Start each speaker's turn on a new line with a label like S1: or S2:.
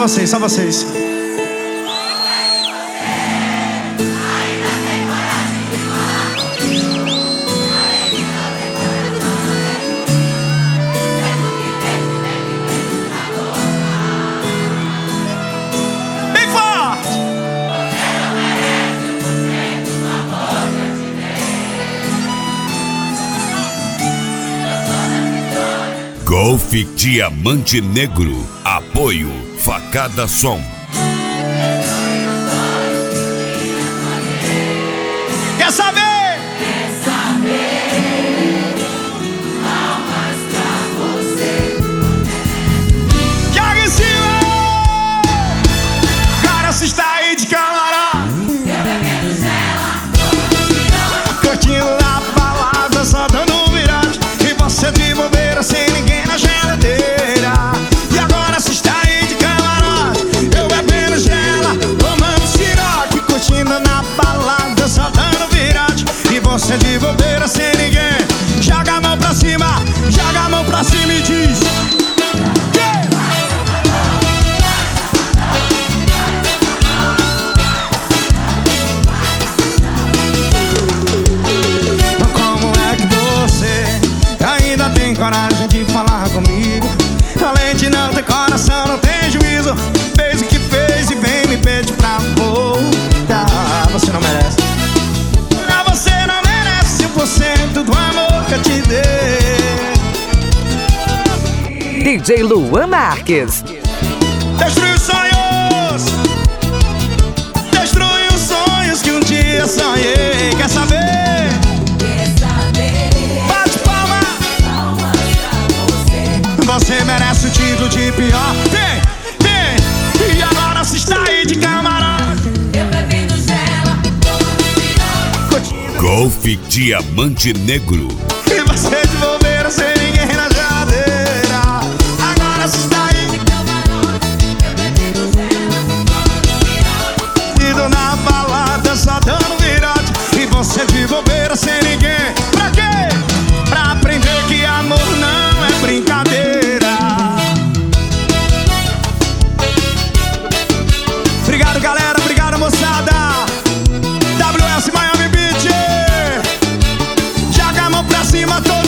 S1: vocês, só vocês. Bem forte!
S2: Golf Diamante Negro. Apoio Facada Som.
S1: Quer saber? Joga em cima! Cara, se está aí de camarão, curtindo na balada, só dando viragem, e você de bobeira sem ninguém na geladeira. E agora se está aí de camarote, eu bebendo gela, tomando siroque, curtindo na balada, só dando viragem, e você de bobeira sem ninguém. Joga a mão pra cima e diz: yeah! Como é que você ainda tem coragem de falar comigo? Além de não ter coração, não tem juízo. Fez o que fez e vem me pedir pra voltar. Você não merece. Não, você não merece 100% do amor que eu te dei.
S3: DJ Luan Marques.
S1: Destrui os sonhos, destrui os sonhos que um dia sonhei. Quer saber? Bate palma. Você merece o título de pior. Vem, vem. E agora se está aí de camarão. Eu bebendo gela,
S2: Golf Diamante Negro.
S1: e você de bobeira sem ninguém na geladeira. Agora se está aí de camarão. Eu bebendo gela, indo na balada, só dando virote, e você de bobeira sem ninguém. Pra quê? Pra aprender que amor não é brincadeira. Obrigado, galera, obrigado, moçada. WS Miami Beach. Joga a mão pra cima, todo